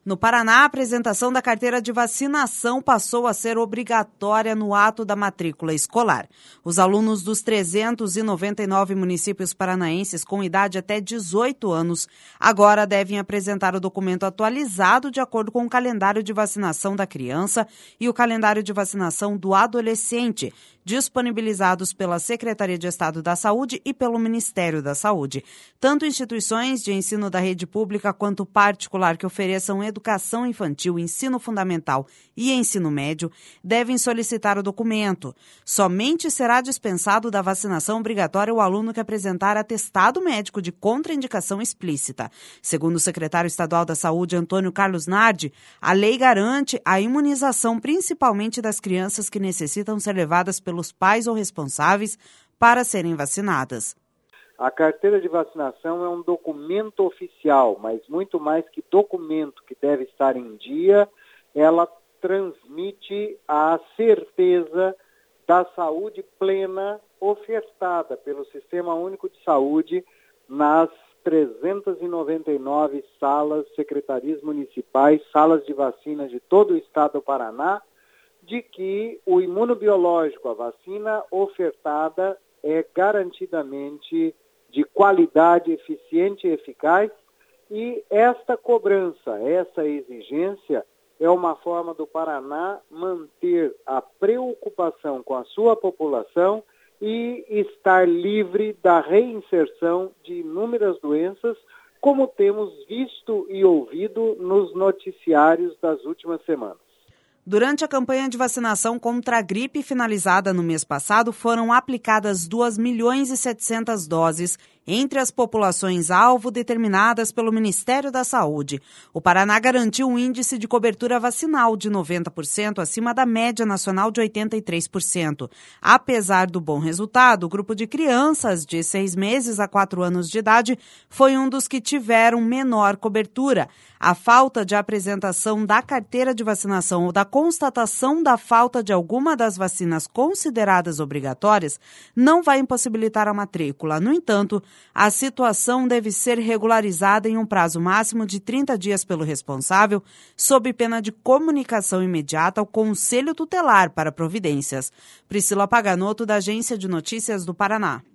No Paraná, a apresentação da carteira de vacinação passou a ser obrigatória no ato da matrícula escolar. Os alunos dos 399 municípios paranaenses com idade até 18 anos agora devem apresentar o documento atualizado de acordo com o calendário de vacinação da criança e o calendário de vacinação do adolescente, disponibilizados pela Secretaria de Estado da Saúde e pelo Ministério da Saúde. Tanto instituições de ensino da rede pública quanto particular que ofereçam educação infantil, ensino fundamental e ensino médio devem solicitar o documento. Somente será dispensado da vacinação obrigatória o aluno que apresentar atestado médico de contraindicação explícita. Segundo o secretário estadual da Saúde, Antônio Carlos Nardi, a lei garante a imunização principalmente das crianças que necessitam ser levadas pelos pais ou responsáveis para serem vacinadas. A carteira de vacinação é um documento oficial, mas muito mais que documento que deve estar em dia, ela transmite a certeza da saúde plena ofertada pelo Sistema Único de Saúde nas 399 salas, secretarias municipais, salas de vacina de todo o estado do Paraná, de que o imunobiológico, a vacina ofertada, é garantidamente de qualidade, eficiente e eficaz, e esta cobrança, essa exigência, é uma forma do Paraná manter a preocupação com a sua população e estar livre da reinserção de inúmeras doenças, como temos visto e ouvido nos noticiários das últimas semanas. Durante a campanha de vacinação contra a gripe finalizada no mês passado, foram aplicadas 2.700.000 doses entre as populações-alvo determinadas pelo Ministério da Saúde. O Paraná garantiu um índice de cobertura vacinal de 90%, acima da média nacional de 83%. Apesar do bom resultado, o grupo de crianças de 6 meses a 4 anos de idade foi um dos que tiveram menor cobertura. A falta de apresentação da carteira de vacinação ou da constatação da falta de alguma das vacinas consideradas obrigatórias não vai impossibilitar a matrícula. No entanto, a situação deve ser regularizada em um prazo máximo de 30 dias pelo responsável, sob pena de comunicação imediata ao Conselho Tutelar para providências. Priscila Paganoto, da Agência de Notícias do Paraná.